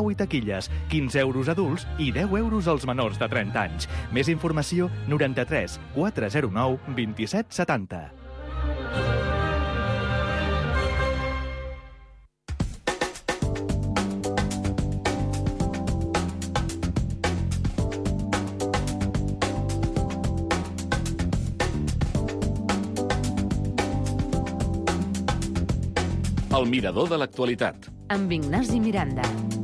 i taquilles, 15 euros adults i 10 euros als menors de 30 anys. Més informació 93 409 27 70. El mirador de l'actualitat. Amb Ignasi Miranda.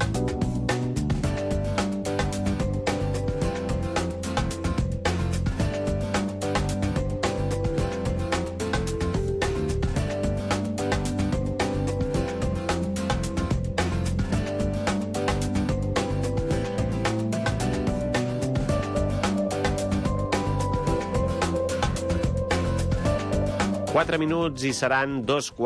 Quatre minuts i seran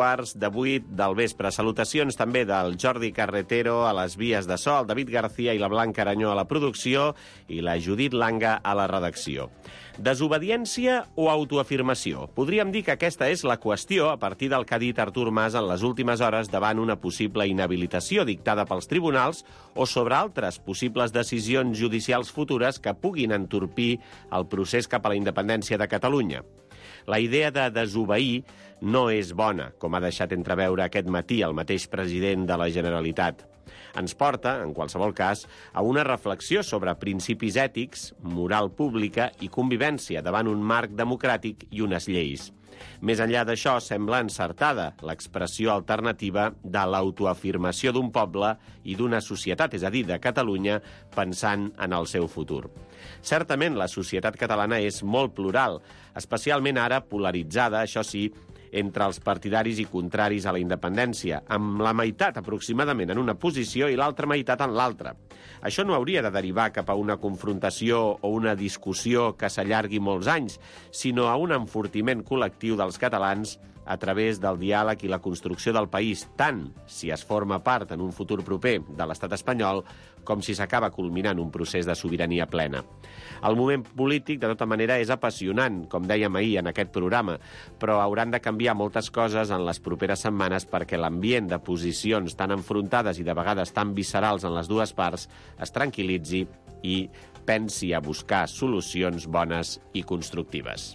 7:15 del vespre. Salutacions també del Jordi Carretero a les vies de so, el David García i la Blanca Aranyó a la producció i la Judit Langa a la redacció. Desobediència o autoafirmació? Podríem dir que aquesta és la qüestió a partir del que ha dit Artur Mas en les últimes hores davant una possible inhabilitació dictada pels tribunals o sobre altres possibles decisions judicials futures que puguin entorpir el procés cap a la independència de Catalunya. La idea de desobeir no és bona, com ha deixat entreveure aquest matí el mateix president de la Generalitat. Ens porta, en qualsevol cas, a una reflexió sobre principis ètics, moral pública i convivència davant un marc democràtic i unes lleis. Més enllà d'això, sembla encertada l'expressió alternativa de l'autoafirmació d'un poble i d'una societat, és a dir, de Catalunya, pensant en el seu futur. Certament, la societat catalana és molt plural, especialment ara polaritzada, això sí, entre els partidaris i contraris a la independència, amb la meitat aproximadament en una posició i l'altra meitat en l'altra. Això no hauria de derivar cap a una confrontació o una discussió que s'allargui molts anys, sinó a un enfortiment col·lectiu dels catalans a través del diàleg i la construcció del país, tant si es forma part en un futur proper de l'estat espanyol com si s'acaba culminant un procés de sobirania plena. El moment polític, de tota manera, és apassionant, com dèiem ahir en aquest programa, però hauran de canviar moltes coses en les properes setmanes perquè l'ambient de posicions tan enfrontades i de vegades tan viscerals en les dues parts es tranquil·litzi i pensi a buscar solucions bones i constructives.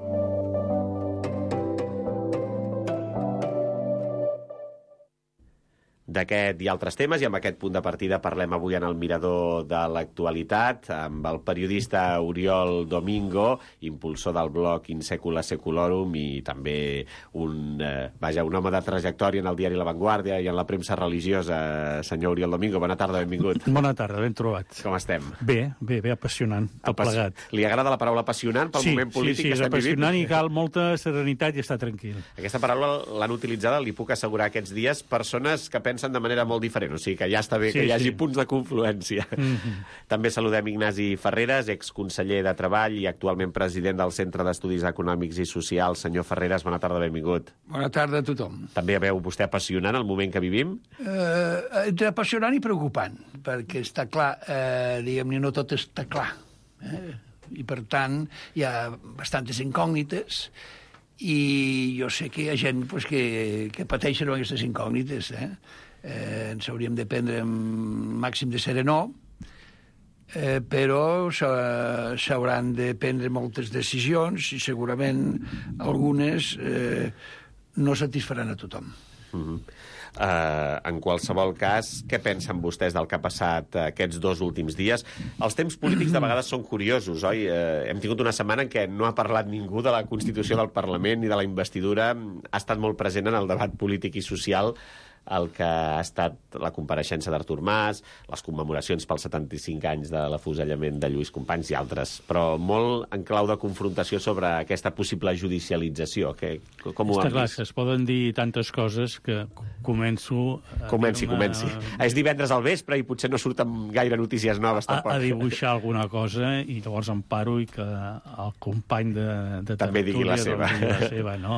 D'aquest i altres temes, i amb aquest punt de partida parlem avui en el Mirador de l'Actualitat amb el periodista Oriol Domingo, impulsor del blog In Secula Seculorum i també un home de trajectòria en el diari La Vanguardia i en la premsa religiosa. Senyor Oriol Domingo, bona tarda, benvingut. Bona tarda, ben trobat. Com estem? Bé, apassionant, tot plegat. Li agrada la paraula apassionant pel moment polític que estem vivint? Sí, és apassionant i cal molta serenitat i estar tranquil. Aquesta paraula l'han utilitzada, li puc assegurar, aquests dies, persones que pensen de manera molt diferent, o sigui que ja està bé que hi hagi punts de confluència. També saludem Ignasi Ferreres, exconseller de Treball i actualment president del Centre d'Estudis Econòmics i Socials. Senyor Ferreres, bona tarda, benvingut. Bona tarda a tothom. També veu vostè apassionant el moment que vivim? Entre apassionant i preocupant, perquè està clar, diguem-ne, no tot està clar. I per tant, hi ha bastantes incògnites i jo sé que hi ha gent que pateixen amb aquestes incògnites. Ens hauríem de prendre amb màxim de serenor, però s'hauran de prendre moltes decisions i segurament algunes no satisfaran a tothom. En qualsevol cas, què pensen vostès del que ha passat aquests 2 últims dies? Els temps polítics de vegades són curiosos, oi? Hem tingut una setmana en què no ha parlat ningú de la Constitució del Parlament ni de la investidura. Ha estat molt present en el debat polític i social el que ha estat la compareixença d'Artur Mas, les commemoracions pels 75 anys de l'afusellament de Lluís Companys i altres, però molt en clau de confrontació sobre aquesta possible judicialització. Com ho han vist? Està clar, es poden dir tantes coses que començo... Comenci. És divendres al vespre i potser no surten gaire notícies noves, tampoc. A dibuixar alguna cosa i llavors em paro i que el company de també digui la seva. No?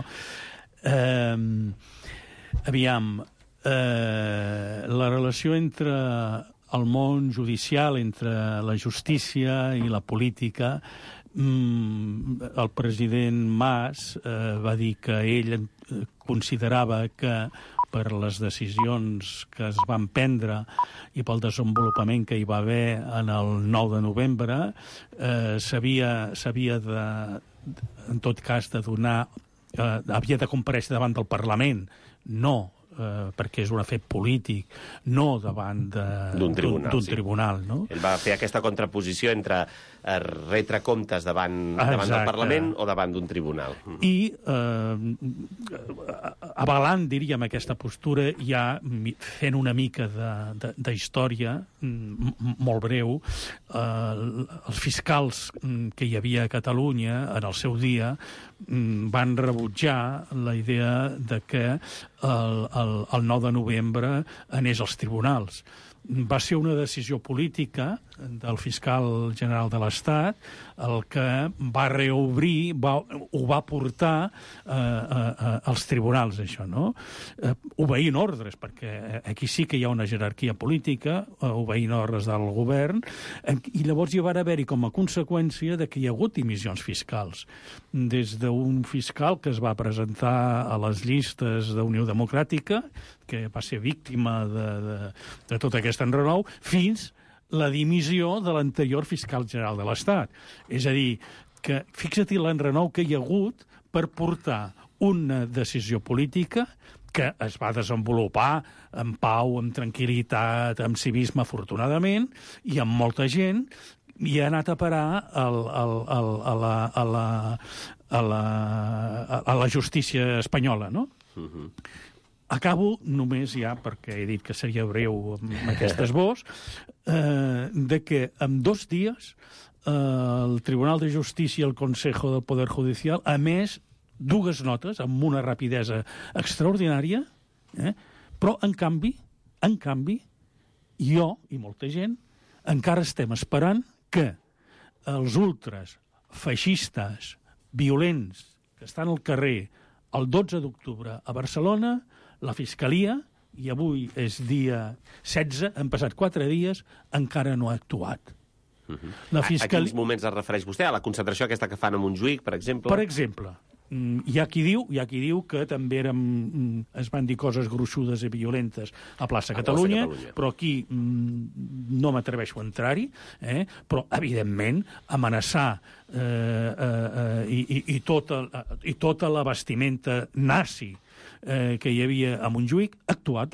Aviam, la relació entre el món judicial, entre la justícia i la política, el president Mas va dir que ell considerava que per les decisions que es van prendre i pel desenvolupament que hi va haver en el 9 de novembre, s'havia en tot cas de donar... havia de comparèixer davant del Parlament, no perquè és un fet polític, no davant d'un tribunal. No? Ell va fer aquesta contraposició entre retre comptes davant del Parlament o davant d'un tribunal. I avalant, diríem, aquesta postura, ja fent una mica d'història molt breu, els fiscals que hi havia a Catalunya en el seu dia van rebutjar la idea de que el 9 de novembre anés als tribunals. Va ser una decisió política del fiscal general de l'Estat el que va reobrir, ho va portar als tribunals, això, no? Obeint ordres, perquè aquí sí que hi ha una jerarquia política, obeint ordres del govern, i llavors hi va haver-hi com a conseqüència de que hi ha hagut dimissions fiscals. Des d'un fiscal que es va presentar a les llistes d'Unió Democràtica, que va ser víctima de tot aquest enrenou, fins la dimissió de l'anterior fiscal general de l'Estat. És a dir, que fixa-t'hi l'enrenou que hi ha hagut per portar una decisió política que es va desenvolupar en pau, amb tranquil·litat, amb civisme, afortunadament, i amb molta gent, i ha anat a parar a la justícia espanyola, no? Acabo només ja, perquè he dit que seria breu amb aquest esbós, de que en 2 dies el Tribunal de Justícia i el Consejo del Poder Judicial ha emès 2 notes amb una rapidesa extraordinària, però, en canvi, jo i molta gent encara estem esperant que els ultres feixistes violents que estan al carrer el 12 d'octubre a Barcelona, la Fiscalia, i avui és dia 16, han passat 4 dies, encara no ha actuat. A quins moments es refereix vostè? A la concentració aquesta que fan a Montjuïc, per exemple? Per exemple, hi ha qui diu que també es van dir coses gruixudes i violentes a Plaça Catalunya, però aquí no m'atreveixo a entrar-hi, però, evidentment, amenaçar i tota la vestimenta nazi que hi havia a Montjuïc, ha actuat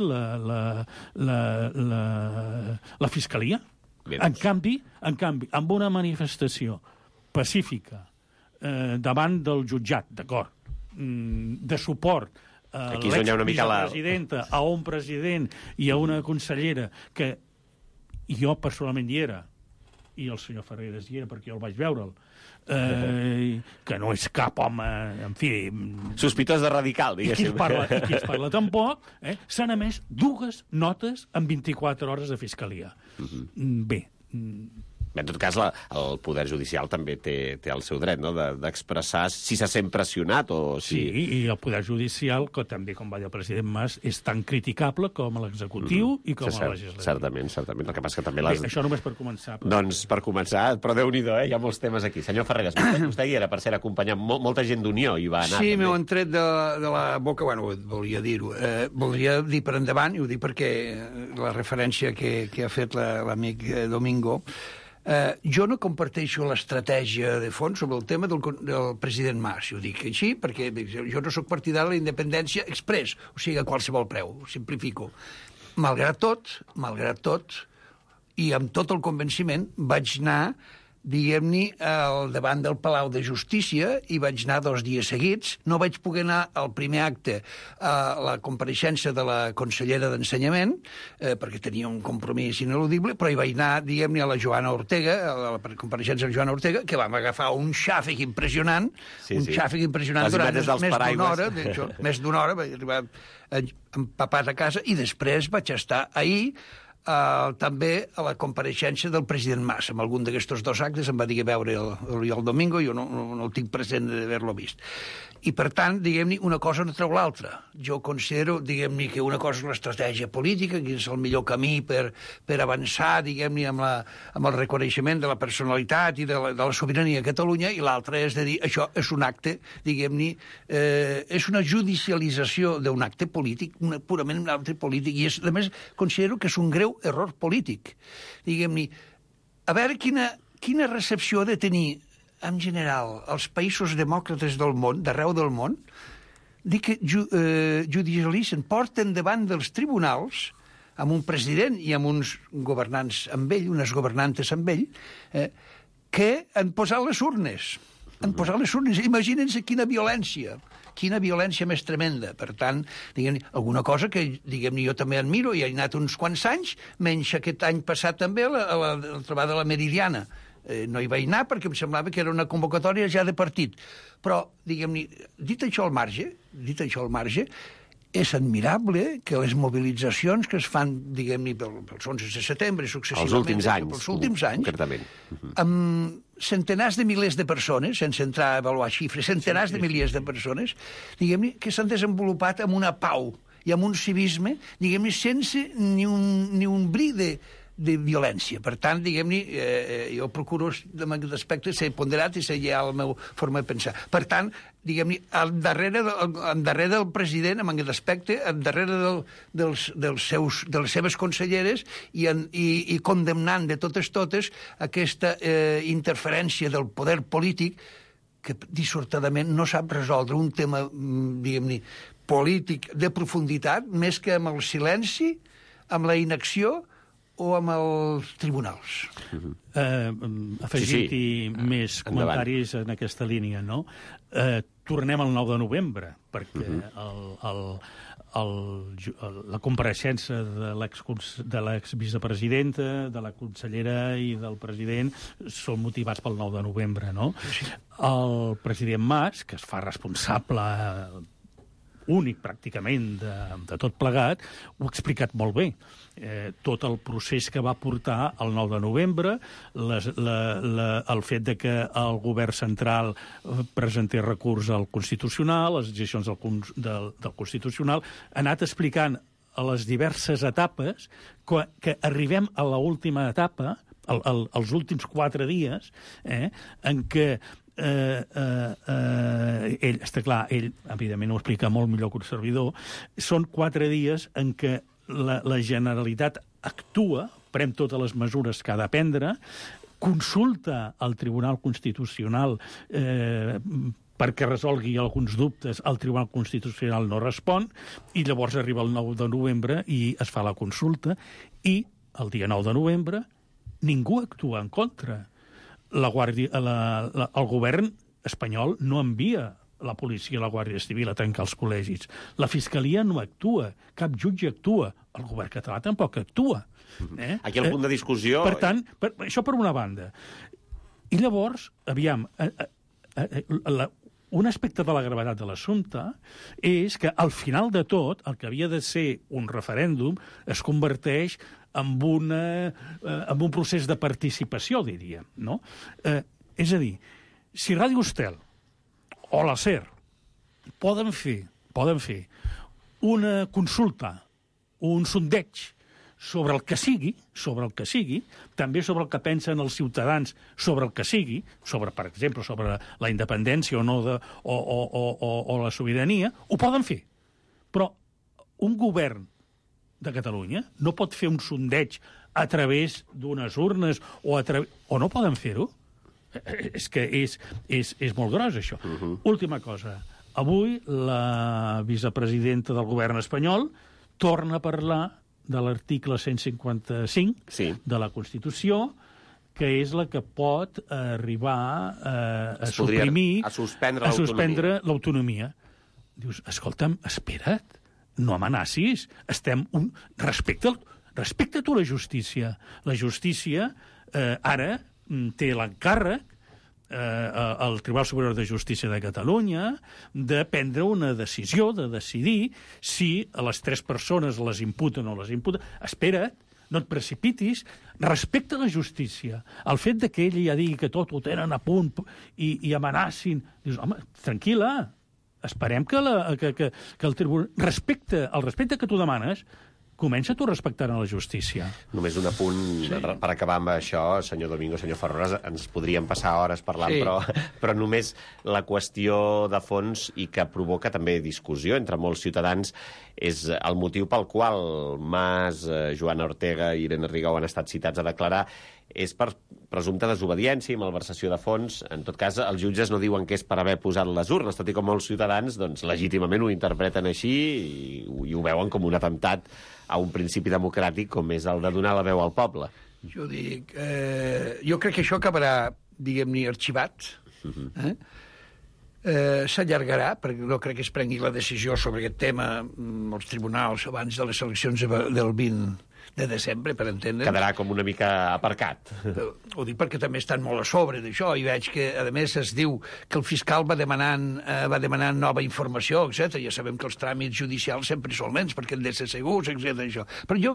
la Fiscalia. En canvi, amb una manifestació pacífica davant del jutjat, d'acord, de suport a l'exvicepresidenta, a un president i a una consellera, que jo personalment hi era, i el senyor Ferreres hi era perquè jo el vaig veure'l, que no és cap home, en fi... Sospitós de radical, diguéssim. I qui es parla tampoc, s'han emès 2 notes en 24 hores de fiscalia. Bé, en tot cas, el Poder Judicial també té el seu dret, no?, d'expressar si se sent pressionat o si... Sí, i el Poder Judicial, que també, com va dir el president Mas, és tan criticable com l'executiu i com el legislatiu. Certament. El que passa que també Bé, això només per començar. Doncs per començar, però Déu-n'hi-do, hi ha molts temes aquí. Senyor Ferreres, vostè hi era, per ser acompanyat, molta gent d'Unió hi va anar. Sí, m'ho han tret de la boca, bueno, volia dir-ho. Voldria dir per endavant, i ho dic perquè la referència que ha fet l'amic Domingo, jo no comparteixo l'estratègia de fons sobre el tema del president Mas. Ho dic així perquè jo no sóc partidari de la independència express, o sigui, a qualsevol preu, ho simplifico. Malgrat tot, i amb tot el convenciment, vaig anar, diguem-ne, al davant del Palau de Justícia, i vaig anar 2 dies seguits. No vaig poder anar al primer acte a la compareixença de la consellera d'Ensenyament, perquè tenia un compromís ineludible, però hi vaig anar, diguem-ne, a la Joana Ortega, a la compareixença de Joana Ortega, que vam agafar un xàfec impressionant, durant més d'una hora, vaig arribar empapat a casa, i després vaig estar ahir també a la compareixença del president Mas. En algun d'aquests dos actes em va dir a veure el Domingo, jo no el tinc present d'haver-lo vist. I, per tant, diguem-ne, una cosa no treu l'altra. Jo considero, diguem-ne, que una cosa és l'estratègia política, que és el millor camí per avançar, diguem-ne, amb el reconeixement de la personalitat i de la sobirania a Catalunya, i l'altra és de dir, això és un acte, diguem-ne, és una judicialització d'un acte polític, purament un acte polític, i a més, considero que és un greu error polític. Diguem-ne, a veure quina recepció ha de tenir en general, els països demòcrates del món, d'arreu del món, dir que judicialitzen, porten davant dels tribunals, amb un president i amb uns governants amb ell, unes governantes amb ell, que han posat les urnes. Han posat les urnes. Imaginen-se quina violència més tremenda. Per tant, diguem-ne, alguna cosa que, diguem-ne, jo també admiro, i he anat uns quants anys, menys aquest any passat també a la trobada de la Meridiana. No hi vaig anar perquè em semblava que era una convocatòria ja de partit. Però, diguem-ne, dit això al marge, és admirable que les mobilitzacions que es fan, diguem-ne, pels 11 de setembre, successivament... Els últims anys, concretament. Amb centenars de milers de persones, sense entrar a avaluar xifres, centenars de milers de persones, diguem-ne, que s'han desenvolupat amb una pau i amb un civisme, diguem-ne, sense ni un bri de violència. Per tant, diguem-ne, jo procuro, en aquest aspecte, ser ponderat i ser lleial a la meva forma de pensar. Per tant, diguem-ne, darrere del president, en aquest aspecte, darrere de les seves conselleres i condemnant de totes aquesta interferència del poder polític que dissortadament no sap resoldre un tema, diguem-ne, polític de profunditat, més que amb el silenci, amb la inacció o amb els tribunals. Afegint-hi més comentaris en aquesta línia, no? Tornem al 9 de novembre, perquè la compareixença de l'exvicepresidenta, de la consellera i del president són motivats pel 9 de novembre, no? El president Mas, que es fa responsable únic, pràcticament, de tot plegat, ho ha explicat molt bé. Tot el procés que va portar el 9 de novembre, el fet de que el govern central presentés recurs al Constitucional, les decisions del Constitucional, ha anat explicant a les diverses etapes que arribem a l'última etapa, els últims 4 dies, en què ell, està clar, ell evidentment ho explica molt millor que un servidor, són 4 dies en què la Generalitat actua, pren totes les mesures que ha de prendre, consulta al Tribunal Constitucional perquè resolgui alguns dubtes, el Tribunal Constitucional no respon, i llavors arriba el 9 de novembre i es fa la consulta, i el dia 9 de novembre ningú actua en contra. El govern espanyol no envia la policia i la Guàrdia Civil a tancar els col·legis. La Fiscalia no actua, cap jutge actua. El govern català tampoc actua. Aquí el punt de discussió... Per tant, això per una banda. I llavors, aviam, un aspecte de la gravetat de l'assumpte és que al final de tot, el que havia de ser un referèndum es converteix en un procés de participació, diríem, no? És a dir, si Ràdio Estel o la SER poden fer una consulta, un sondeig sobre el que sigui, també sobre el que pensen els ciutadans sobre el que sigui, per exemple, sobre la independència o no o la sobirania, ho poden fer. Però un govern de Catalunya no pot fer un sondeig a través d'unes urnes o no poden fer-ho. És que és molt gros, això. Última cosa. Avui la vicepresidenta del govern espanyol torna a parlar de l'article 155 de la Constitució, que és la que pot arribar a suprimir, a suspendre l'autonomia. Dius, escolta'm, espera't, no amenacis, respecta tu la justícia. La justícia ara té l'encàrrec el Tribunal Superior de Justícia de Catalunya de prendre una decisió, de decidir si a les 3 persones les imputen o les imputen. Espera't, no et precipitis, respecta la justícia. El fet de que ell ja digui que tot ho tenen a punt i amenacin, dius, home, tranquil·la, esperem que el tribunal... El respecte que tu demanes, comença tu respectant la justícia. Només un apunt per acabar amb això, senyor Domingo, senyor Ferrores, ens podríem passar hores parlant, però només la qüestió de fons i que provoca també discussió entre molts ciutadans és el motiu pel qual Mas, Joana Ortega i Irene Rigau han estat citats a declarar és per presumpta desobediència i malversació de fons. En tot cas, els jutges no diuen que és per haver posat les urnes, tot i com molts ciutadans doncs, legítimament ho interpreten així i ho veuen com un atemptat a un principi democràtic com és el de donar la veu al poble. Jo dic... jo crec que això acabarà, diguem-ne, arxivat. S'allargarà, perquè no crec que es prengui la decisió sobre aquest tema als tribunals abans de les eleccions del 20 de desembre, per entendre. Quedarà com una mica aparcat. Ho dic perquè també estan molt a sobre d'això, i veig que, a més, es diu que el fiscal va demanant nova informació, etc. Ja sabem que els tràmits judicials sempre són lents, perquè han de ser segurs, etc. Això. Però jo,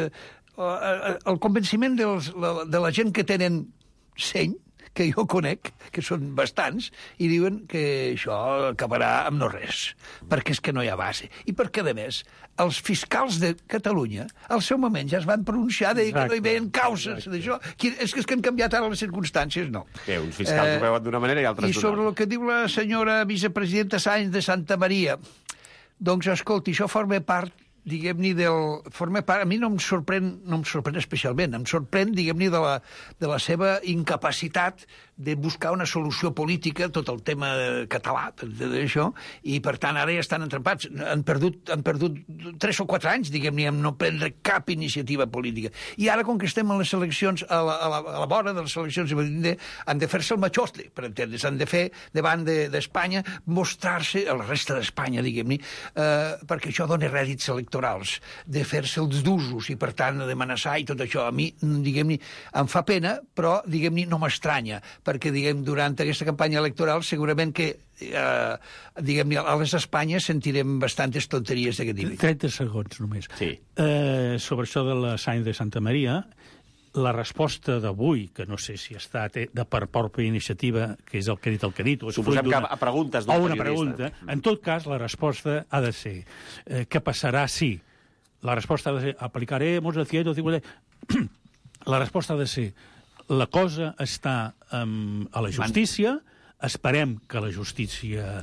el convenciment de la gent que tenen seny, que jo conec, que són bastants, i diuen que això acabarà amb no res, perquè és que no hi ha base. I perquè, a més, els fiscals de Catalunya, al seu moment ja es van pronunciar de que no hi veien causes d'això. És que han canviat ara les circumstàncies? No. Que uns fiscals ho veuen d'una manera i altres d'una. I sobre el que diu la senyora vicepresidenta Sáenz de Santa Maria, doncs, escolti, això forma part, diguem-ne, a mi no em sorprèn especialment, em sorprèn, diguem-ne, de la seva incapacitat de buscar una solució política, tot el tema català, d'això, i per tant ara ja estan entrampats. Han perdut 3 o 4 anys, diguem-ne, en no prendre cap iniciativa política. I ara, com que estem en les eleccions, a la vora de les eleccions, han de fer-se el machostle, per entendre's, han de fer davant d'Espanya, mostrar-se, a la resta d'Espanya, diguem-ne, perquè això dona rèdits electorals, de fer-se els d'usos i, per tant, d'amenaçar i tot això. A mi, diguem-ne, em fa pena, però, diguem-ne, no m'estranya, perquè, diguem, durant aquesta campanya electoral segurament que, diguem-ne, a les Espanyes sentirem bastantes tonteries d'aquest nivell. 30 segons, només. Sí. Sobre això de la Sáenz de Santa Maria, la resposta d'avui, que no sé si ha estat de per pròpia iniciativa, que és el que ha dit, o suposem que a preguntes d'un periodista. Pregunta. En tot cas, la resposta ha de ser què passarà si... La resposta ha de ser aplicaremos el 150... La resposta ha de ser la cosa està a la justícia, esperem que la justícia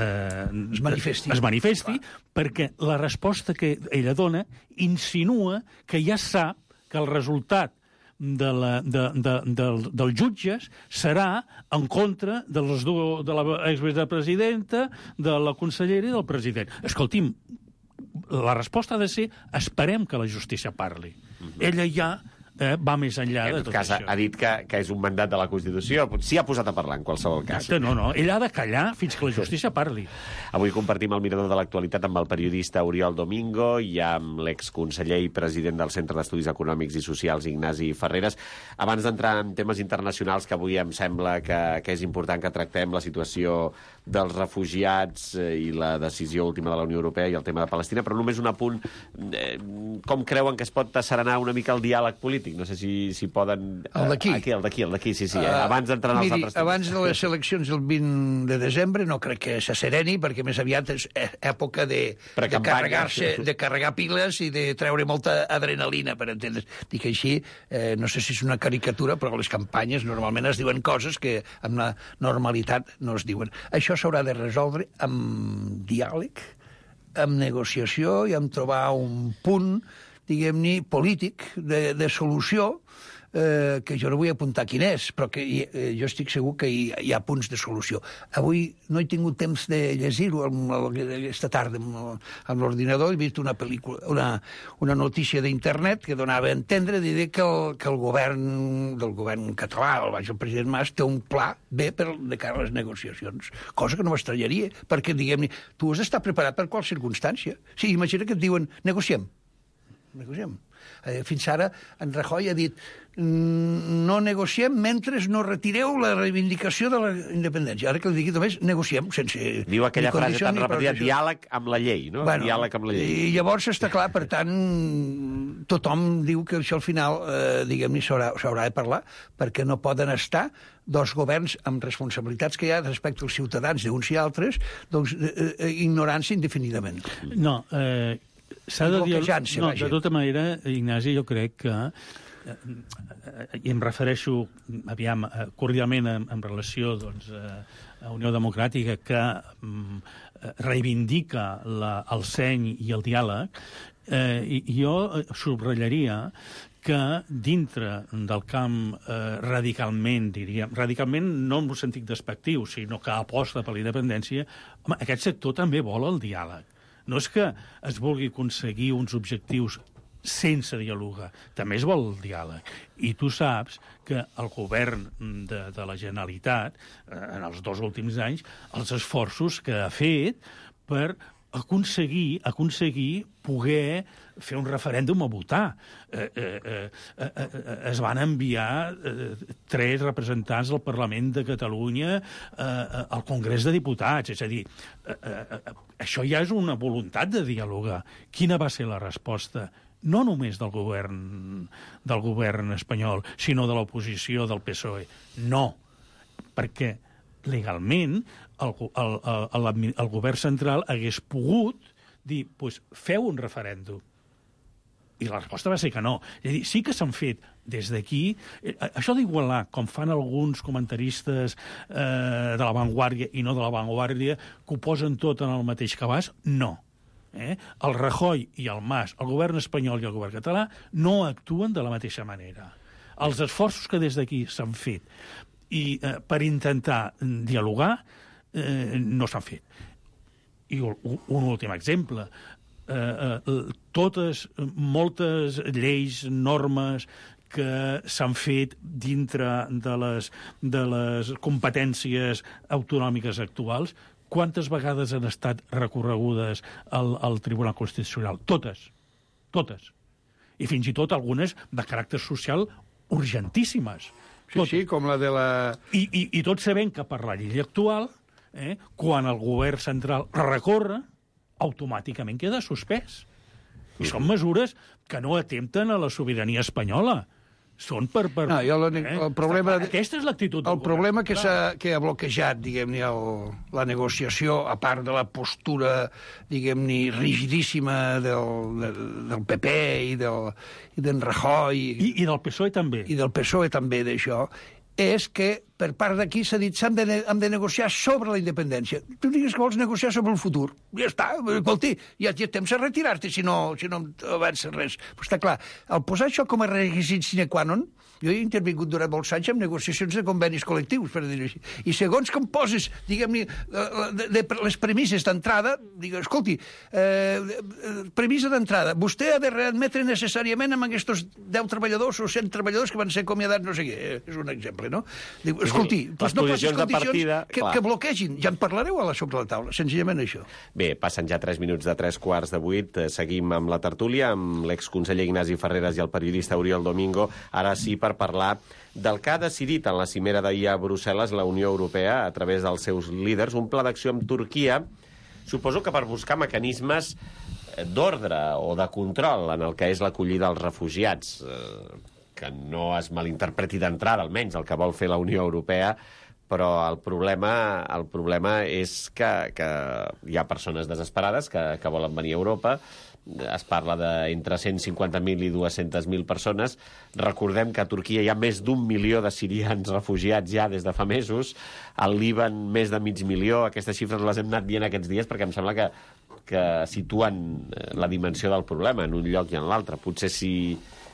es manifesti, perquè la resposta que ella dona insinua que ja sap que el resultat dels jutges serà en contra de la exvicepresidenta, de la consellera i del president. Escolti'm, la resposta ha de ser esperem que la justícia parli. Ella ja va més enllà de tot això. Ha dit que és un mandat de la Constitució. Sí ha posat a parlar, en qualsevol cas. No, ella ha de callar fins que la justícia parli. Avui compartim el mirador de l'actualitat amb el periodista Oriol Domingo i amb l'exconseller i president del Centre d'Estudis Econòmics i Socials, Ignasi Ferreres. Abans d'entrar en temes internacionals, que avui em sembla que és important que tractem la situació dels refugiats i la decisió última de la Unió Europea i el tema de Palestina, però només un apunt. Com creuen que es pot asserenar una mica el diàleg polític? No sé si poden... El d'aquí? El d'aquí, sí. Abans d'entrar en els altres temes. Abans de les eleccions del 20 de desembre no crec que s'assereni, perquè més aviat és època de carregar piles i de treure molta adrenalina, per entendre's. Dic així, no sé si és una caricatura, però les campanyes normalment es diuen coses que amb la normalitat no es diuen. Això s'haurà de resoldre amb diàleg, amb negociació i amb trobar un punt, diguem-ne, polític, de solució, que jo no vull apuntar quin és, però que jo estic segur que hi ha punts de solució. Avui no he tingut temps de llegir-ho aquesta tarda amb l'ordinador, he vist una pel·lícula, una notícia d'internet que donava a entendre que el govern català, el president Mas, té un pla B de cara a les negociacions, cosa que no m'estranyaria, perquè, diguem-ne, tu has d'estar preparat per qual circumstància. Sí, imagina que et diuen, negociem. Fins ara, en Rajoy ha dit no negociem mentre no retireu la reivindicació de la independència. Ara que li digui només, negociem sense... Diu aquella ni frase condició tan ni repetida, progressió. diàleg amb la llei, no? Bueno, Diàleg amb la llei. I llavors està clar, per tant, tothom diu que això al final, diguem-ne, s'haurà de parlar, perquè no poden estar dos governs amb responsabilitats que hi ha respecte als ciutadans d'uns i altres, doncs ignorant-se indefinidament. No, s'ha de dir... Bloquejant-se, No, vaja. de tota manera, Ignasi, jo crec que i em refereixo, aviam, cordialment en relació doncs, a Unió Democràtica, que reivindica el seny i el diàleg, jo subratllaria que dintre del camp radicalment, diríem, radicalment no en un sentit despectiu, sinó que aposta per la independència, home, aquest sector també vol el diàleg. No és que es vulgui aconseguir uns objectius sense dialogar, també es vol el diàleg. I tu saps que el govern de la Generalitat, en els 2 últims anys, els esforços que ha fet per aconseguir poder fer un referèndum a votar. Es van enviar 3 representants del Parlament de Catalunya al Congrés de Diputats. És a dir, això ja és una voluntat de dialogar. Quina va ser la resposta? No només del govern espanyol, sinó de l'oposició del PSOE. No, perquè legalment el govern central hagués pogut dir, doncs, feu un referèndum. I la resposta va ser que no. És a dir, sí que s'han fet des d'aquí... Això d'igualar, com fan alguns comentaristes de La Vanguardia i no de La Vanguardia, que ho posen tot en el mateix cabàs, no. El Rajoy i el Mas, el govern espanyol i el govern català, no actuen de la mateixa manera. Els esforços que des d'aquí s'han fet i per intentar dialogar no s'han fet. I un últim exemple. Moltes lleis, normes que s'han fet dintre de les competències autonòmiques actuals, quantes vegades han estat recorregudes al Tribunal Constitucional? Totes. I fins i tot algunes de caràcter social urgentíssimes. Sí, com la de la... I tots sabem que per la llei actual, quan el govern central recorre, automàticament queda suspès. I són mesures que no atempten a la sobirania espanyola. Són per... No, el problema... Aquesta és l'actitud del El problema que ha bloquejat, diguem-ne, la negociació, a part de la postura, diguem-ne, rigidíssima del PP i d'en Rajoy... I del PSOE també. I del PSOE també, d'això, és que per part d'aquí s'ha dit hem de negociar sobre la independència. Tu digues que vols negociar sobre el futur. Ja està, escolti, ja té temps a retirar-te si no avances res. Però està clar, al posar això com a requisit sine qua non, jo he intervingut durant molts anys amb negociacions de convenis col·lectius, per dir-ho així. I segons com poses, diguem-ne, les premisses d'entrada, digues, escolti, premissa d'entrada, vostè ha de readmetre necessàriament amb aquests 10 treballadors o 100 treballadors que van ser acomiadats, no sé què, és un exemple, no? Diu, escolti, doncs no posis condicions que bloquegin. Ja en parlareu sobre la taula, senzillament això. Bé, passen ja 3 minuts de 3:15. Seguim amb la tertúlia, amb l'exconseller Ignasi Ferreras i el periodista Oriol Domingo. Ara sí, per parlar del que ha decidit en la cimera d'ahir a Brussel·les la Unió Europea, a través dels seus líders, un pla d'acció amb Turquia, suposo que per buscar mecanismes d'ordre o de control en el que és l'acollida dels refugiats, que no es malinterpreti d'entrada, almenys el que vol fer la Unió Europea, però el problema és que hi ha persones desesperades que volen venir a Europa. Es parla d'entre 150.000 i 200.000 persones. Recordem que a Turquia hi ha més d'1 milió de sirians refugiats ja des de fa mesos, al Líban més de 500.000. Aquestes xifres les hem anat dient aquests dies perquè em sembla que situen la dimensió del problema en un lloc i en l'altre. Potser si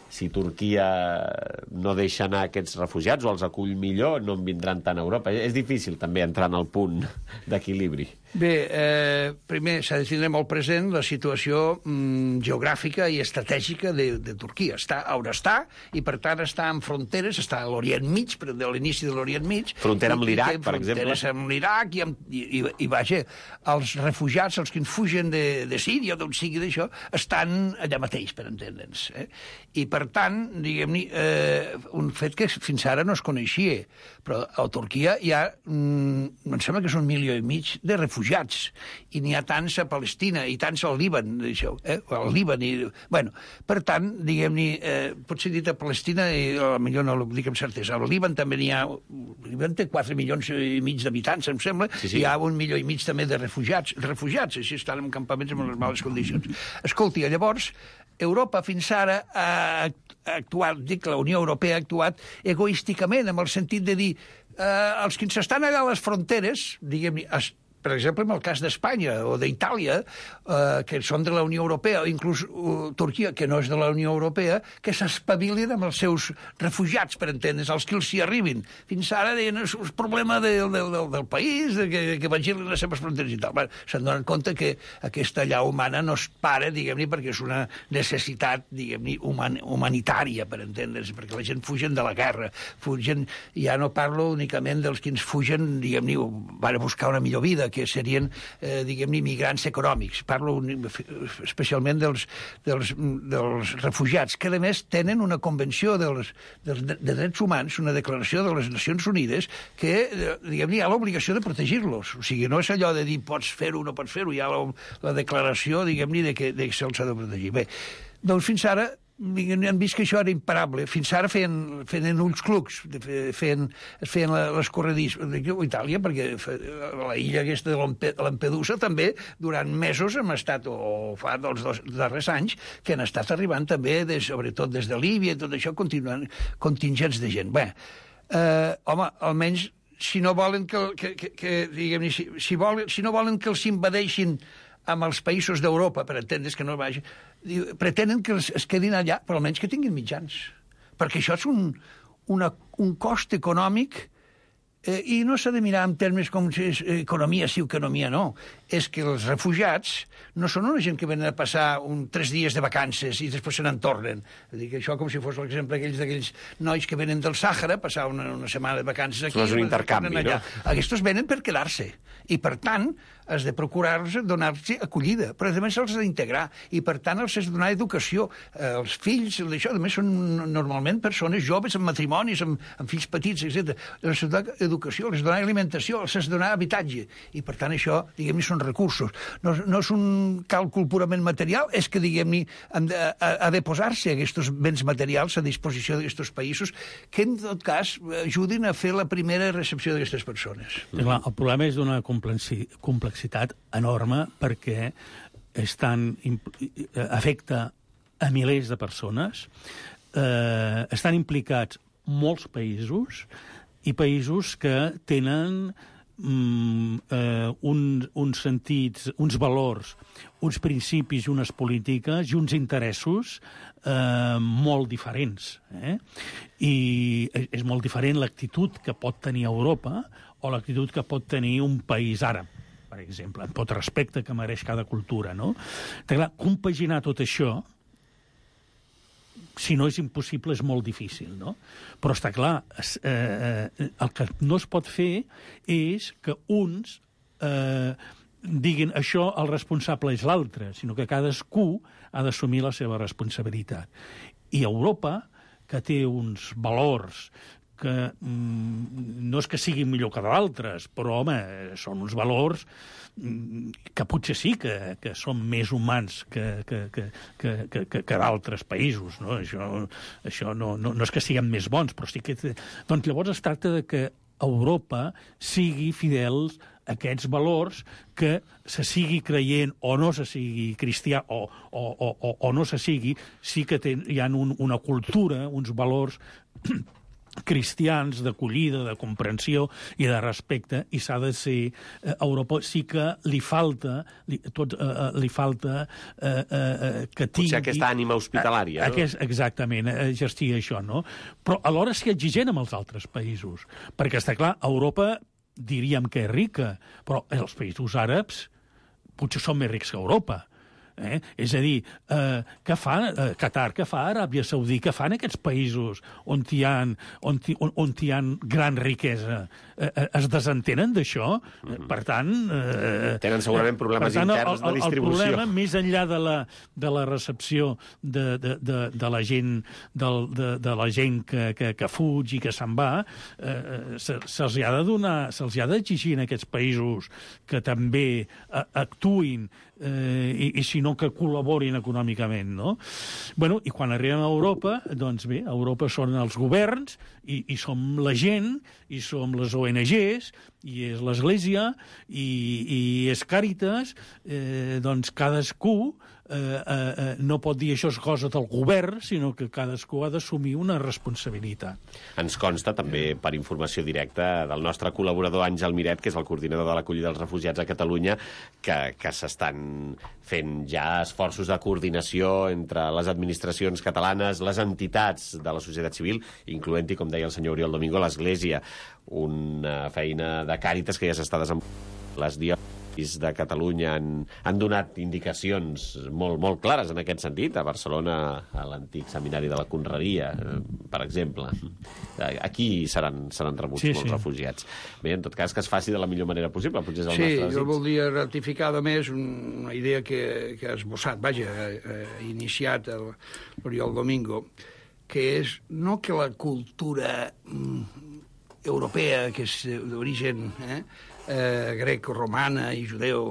si Turquia no deixa anar aquests refugiats o els acull millor, no en vindran tant a Europa. És difícil també entrar en el punt d'equilibri. Bé, primer s'ha de tindre molt present la situació geogràfica i estratègica de Turquia. Està on està, i per tant està en fronteres, està a l'Orient Mig, de l'inici de l'Orient Mig. Frontera amb l'Iraq, per exemple. Fronteres amb l'Iraq, i vaja, els refugiats, els que fugen de Síria, d'on sigui d'això, estan allà mateix, per entendre'ns. I per tant, diguem-ne, un fet que fins ara no es coneixia, però a Turquia hi ha, em sembla que són 1,5 milions de refugiats, i n'hi ha tants a Palestina i tants al Líban, això, al Líban. Bueno, per tant, diguem-ne, potser dit a Palestina, potser no ho dic amb certesa, al Líban també n'hi ha, el Líban té 4,5 milions d'habitants, em sembla, sí. Hi ha 1,5 milions també de refugiats, així estan en campaments en les males condicions. Escolti, llavors, Europa fins ara ha actuat, dic, la Unió Europea ha actuat egoísticament, en el sentit de dir els que s'estan allà a les fronteres, diguem-ne, per exemple, en el cas d'Espanya o d'Itàlia, que són de la Unió Europea, o inclús Turquia, que no és de la Unió Europea, que s'espavilin amb els seus refugiats, per entendre's, els que els hi arribin. Fins ara deien, és un problema del país, que vigilen les seves fronteres i tal. Bé, se'n donen compte que aquesta llau humana no es para, diguem-ne, perquè és una necessitat, diguem-ne, humanitària, per entendre's, perquè la gent fugen de la guerra, fugen, ja no parlo únicament dels que ens fugen, diguem-ne, van a buscar una millor vida, que serien, diguem-ne, migrants econòmics. Parlo especialment dels refugiats, que a més tenen una convenció de drets humans, una declaració de les Nacions Unides, que, diguem-ne, hi ha l'obligació de protegir-los. O sigui, no és allò de dir pots fer-ho o no pots fer-ho, hi ha la declaració, diguem-ne, de que se'ls ha de protegir. Bé, doncs fins ara han vist que això era imparable. Fins ara feien ulls clucs, feien l'escorredís a Itàlia, perquè la illa aquesta de Lampedusa també, durant mesos hem estat, o fa dels darrers anys, que han estat arribant també, sobretot des de Líbia i tot això, continuant contingents de gent. Bé, home, almenys, si no volen diguem-ne, si no volen que els invadeixin amb els països d'Europa, per entendre's que no vagi, pretenen que es quedin allà, però almenys que tinguin mitjans. Perquè això és un cost econòmic, i no s'ha de mirar en termes com si és economia sí o economia no. És que els refugiats no són una gent que venen a passar 3 dies de vacances i després se n'en tornen. Dir que això com si fos l'exemple d'aquells nois que venen del Sàhara, passar una setmana de vacances aquí. Això és un intercanvi, no? Aquests venen per quedar-se. I, per tant, has de procurar-los donar-los acollida, però a més se'ls ha d'integrar, i per tant els has de donar educació. Els fills d'això, a més, són normalment persones joves, amb matrimonis, amb fills petits, etc. Els has de donar educació, els has de donar alimentació, els has de donar habitatge, i per tant això, diguem-ne, són recursos. No és un càlcul purament material, és que, diguem-ne, ha de posar-se aquests béns materials a disposició d'aquests països que, en tot cas, ajudin a fer la primera recepció d'aquestes persones. Clar, el problema és d'una complexitat enorme, perquè afecta a milers de persones, estan implicats molts països, i països que tenen uns sentits, uns valors, uns principis i unes polítiques i uns interessos molt diferents. I és molt diferent l'actitud que pot tenir Europa o l'actitud que pot tenir un país àrab, per exemple, amb tot respecte que mereix cada cultura, no? Clar, compaginar tot això, si no és impossible, és molt difícil, no? Però està clar, el que no es pot fer és que uns diguin això el responsable és l'altre, sinó que cadascú ha d'assumir la seva responsabilitat. I Europa, que té uns valors que no és que siguin millor que d'altres, però, home, són uns valors que potser sí que són més humans que d'altres països, no? Això no és que siguem més bons, però sí que... Doncs llavors es tracta de que Europa sigui fidel a aquests valors, que se sigui creient o no se sigui cristià o no se sigui, sí que hi ha una cultura, uns valors cristians, d'acollida, de comprensió i de respecte, i s'ha de ser... Europa sí que li falta que tingui... Potser aquesta ànima hospitalària, no? Exactament, gestir això, no? Però alhora ser exigent amb els altres països, perquè està clar, Europa diríem que és rica, però els països àrabs potser són més rics que Europa. És a dir, què fa Qatar, què fa Aràbia Saudí, què fan aquests països on hi ha gran riquesa? Es desentenen d'això? Per tant... Tenen segurament problemes interns de distribució. El problema, més enllà de la recepció de la gent que fuig i que se'n va, se'ls ha de donar, se'ls ha d'exigir en aquests països que també actuïn i si no que col·laborin econòmicament, no? Bueno, i quan arribem a Europa, doncs bé, a Europa són els governs i som la gent, i som les ONGs, i és l'Església, i és Càritas, doncs cadascú no pot dir això és cosa del govern, sinó que cadascú ha d'assumir una responsabilitat. Ens consta també, per informació directa, del nostre col·laborador Àngel Miret, que és el coordinador de l'acollida dels refugiats a Catalunya, que s'estan fent ja esforços de coordinació entre les administracions catalanes, les entitats de la societat civil, incloent-hi, com deia el senyor Oriol Domingo, l'Església, una feina de Càritas que ja s'està desenvolupant. Les diòcesis de Catalunya han donat indicacions molt clares en aquest sentit, a Barcelona, a l'antic seminari de la Conreria, per exemple. Aquí seran rebuts molts refugiats. Bé, en tot cas, que es faci de la millor manera possible, potser és el nostre desig. Jo voldria ratificar, a més, una idea que ha esbossat, ha iniciat l'Oriol Domingo, que és no que la cultura europea, que és d'origen greco-romana i judeu,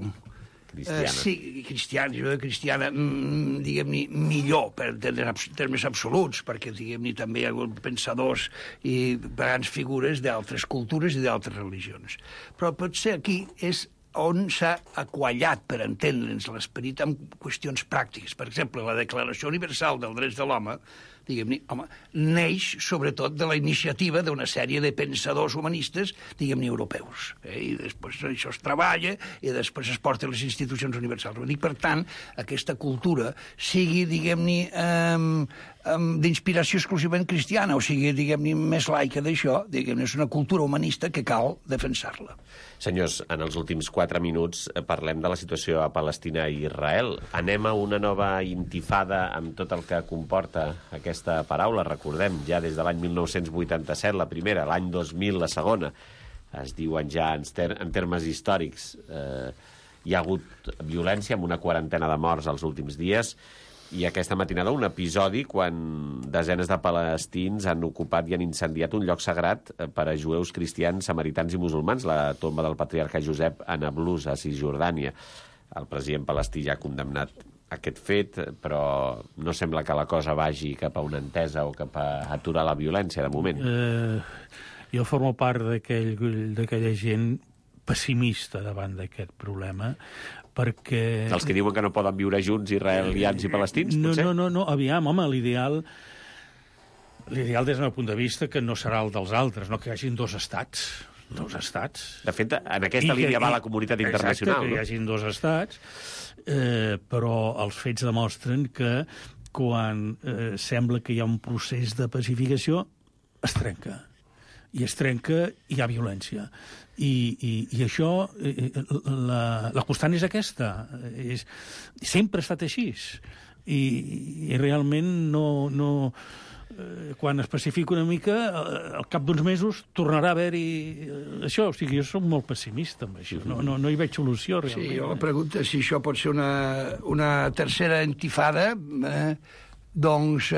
cristiana, diguem-ne, millor, per termes absoluts, perquè, diguem-ne, també hi ha hagut pensadors i grans figures d'altres cultures i d'altres religions. Però potser aquí és on s'ha aquallat, per entendre'ns l'esperit, amb qüestions pràctiques. Per exemple, la Declaració Universal dels Drets de l'Home, diguem-ne, neix sobretot de la iniciativa d'una sèrie de pensadors humanistes, diguem-ne, europeus. I després això es treballa i després es porta a les institucions universals. Per tant, aquesta cultura sigui, diguem-ne, d'inspiració exclusivament cristiana, o sigui, diguem-ne, més laica d'això, diguem-ne, és una cultura humanista que cal defensar-la. Senyors, en els últims 4 minuts parlem de la situació a Palestina i Israel. Anem a una nova intifada amb tot el que comporta aquesta paraula. Recordem, ja des de l'any 1987, la primera, l'any 2000, la segona. Es diuen ja en termes històrics. Hi ha hagut violència amb una quarantena de morts els últims dies, i aquesta matinada un episodi quan desenes de palestins han ocupat i han incendiat un lloc sagrat per a jueus, cristians, samaritans i musulmans, la tomba del patriarca Josep a Nablus, a Cisjordània. El president palestí ja ha condemnat aquest fet, però no sembla que la cosa vagi cap a una entesa o cap a aturar la violència, de moment. Jo formo part d'aquella gent pessimista davant d'aquest problema, perquè... Els que diuen que no poden viure junts israelians i palestins, potser? No, aviam, home, l'ideal des del meu punt de vista que no serà el dels altres, no que hi hagin dos estats. De fet, en aquesta línia va la comunitat internacional. Exacte, que hi hagin dos estats, però els fets demostren que quan sembla que hi ha un procés de pacificació, es trenca. I es trenca i hi ha violència. I això, la constant és aquesta. Sempre ha estat així. I realment no quan es pacifica una mica, al cap d'uns mesos tornarà a haver-hi això. O sigui, jo soc molt pessimista amb això. No hi veig solució, realment. Sí, jo la pregunta és si això pot ser una tercera intifada, doncs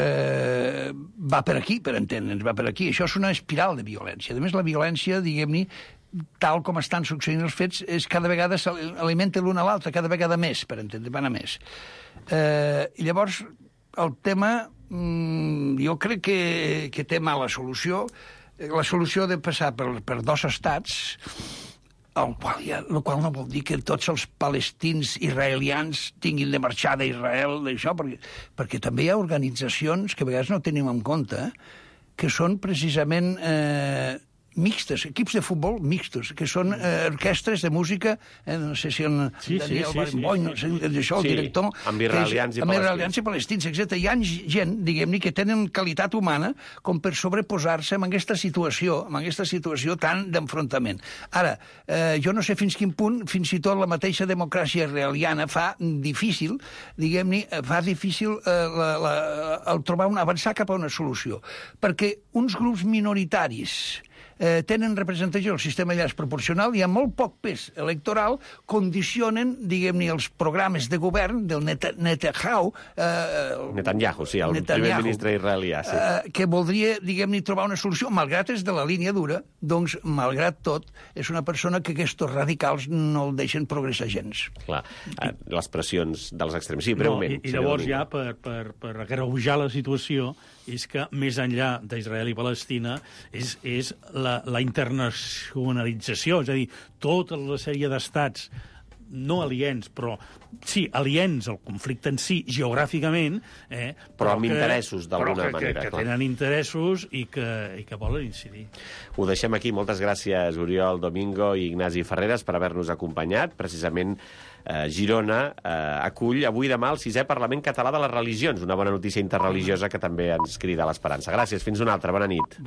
va per aquí, per entendre'ns, va per aquí. Això és una espiral de violència. A més, la violència, diguem-ne, tal com estan succeint els fets, és cada vegada s'alimenta l'una a l'altra, cada vegada més, per entendre, van a més. I llavors, el tema, jo crec que té mala solució. La solució de passar per dos estats, el qual no vol dir que tots els palestins israelians tinguin de marxar d'Israel, d'això, perquè també hi ha organitzacions que a vegades no tenim en compte, que són precisament mixtes, equips de futbol mixtos, que són orquestres de música, no sé si en Daniel Barenboim, no sé, d'això, el director... Amb israelians i palestins, etc. Hi ha gent, diguem-ne, que tenen qualitat humana com per sobreposar-se en aquesta situació tan d'enfrontament. Ara, jo no sé fins quin punt, fins i tot la mateixa democràcia israeliana fa difícil, diguem-ne, el trobar avançar cap a una solució. Perquè uns grups minoritaris tenen representació, el sistema allà és proporcional, hi ha molt poc pes electoral, condicionen, diguem-ne, els programes de govern del Netanyahu, sí, el primer ministre israelià, sí. Que voldria, diguem-ne, trobar una solució, malgrat és de la línia dura, doncs, malgrat tot, és una persona que aquests radicals no el deixen progressar gens. Clar, les pressions dels extrems. Sí, breument. I llavors ja, per agreujar la situació, és que més enllà d'Israel i Palestina és la internacionalització, és a dir, tota la sèrie d'estats no aliens, però sí, aliens al conflicte en si, geogràficament, però amb interessos, d'alguna manera. Que tenen interessos i que volen incidir. Ho deixem aquí. Moltes gràcies, Oriol Domingo i Ignasi Ferreres, per haver-nos acompanyat. Precisament, Girona acull avui demà el 6è Parlament Català de les Religions, una bona notícia interreligiosa que també ens crida a l'esperança. Gràcies, fins una altra, bona nit.